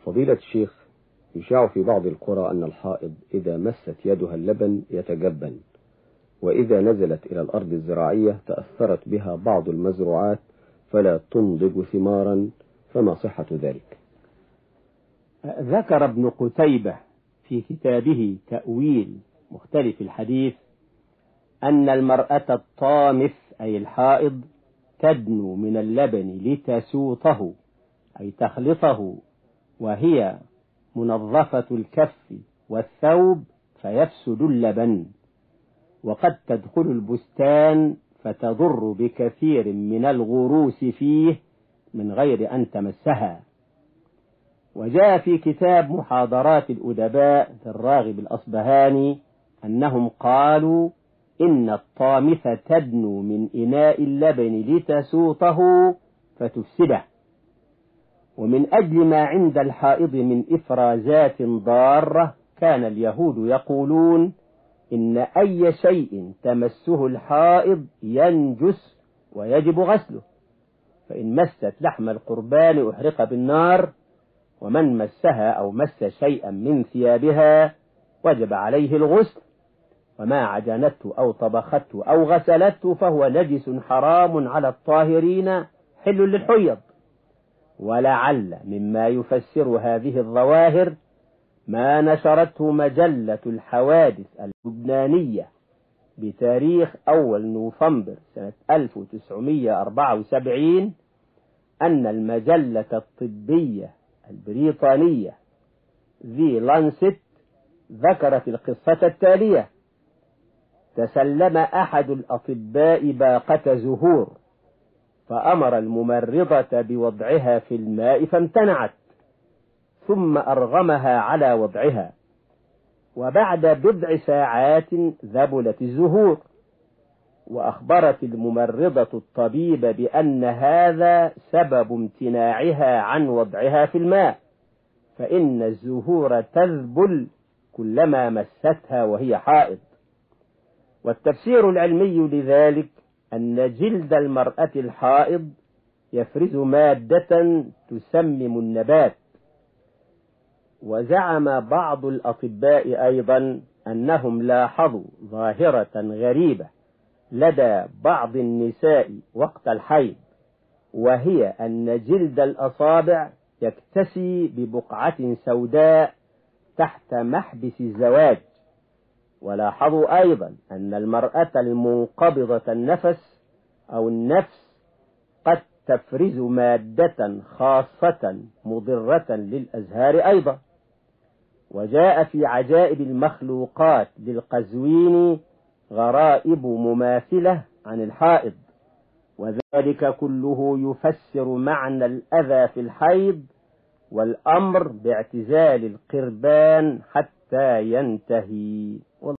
فضيلة الشيخ، يشاع في بعض القرى أن الحائض إذا مست يدها اللبن يتجبن، وإذا نزلت إلى الأرض الزراعية تأثرت بها بعض المزروعات فلا تنضج ثمارا، فما صحة ذلك؟ ذكر ابن قتيبة في كتابه تأويل مختلف الحديث أن المرأة الطامث أي الحائض تدنو من اللبن لتسوطه أي تخلطه وهي منظفة الكف والثوب فيفسد اللبن، وقد تدخل البستان فتضر بكثير من الغروس فيه من غير أن تمسها. وجاء في كتاب محاضرات الأدباء للراغب الأصبهاني أنهم قالوا إن الطامثة تدنو من إناء اللبن لتسوطه فتفسده. ومن أجل ما عند الحائض من إفرازات ضارة كان اليهود يقولون إن أي شيء تمسه الحائض ينجس ويجب غسله، فإن مست لحم القربان أحرق بالنار، ومن مسها أو مس شيئا من ثيابها وجب عليه الغسل، وما عجنته أو طبخته أو غسلته فهو نجس حرام على الطاهرين حل للحيض. ولعل مما يفسر هذه الظواهر ما نشرته مجلة الحوادث اللبنانية بتاريخ 1 نوفمبر سنة 1974 أن المجلة الطبية البريطانية The Lancet ذكرت القصة التالية: تسلم أحد الأطباء باقة زهور فأمر الممرضة بوضعها في الماء فامتنعت، ثم أرغمها على وضعها، وبعد بضع ساعات ذبلت الزهور، وأخبرت الممرضة الطبيب بأن هذا سبب امتناعها عن وضعها في الماء، فإن الزهور تذبل كلما مستها وهي حائض. والتفسير العلمي لذلك أن جلد المرأة الحائض يفرز مادة تسمم النبات. وزعم بعض الأطباء أيضا أنهم لاحظوا ظاهرة غريبة لدى بعض النساء وقت الحيض، وهي أن جلد الأصابع يكتسي ببقعة سوداء تحت محبس الزواج. ولاحظوا أيضا أن المرأة المنقبضة النفس أو النفس قد تفرز مادة خاصة مضرة للأزهار أيضا. وجاء في عجائب المخلوقات للقزويني غرائب مماثلة عن الحائض، وذلك كله يفسر معنى الأذى في الحيض والأمر باعتزال القربان حتى ينتهي.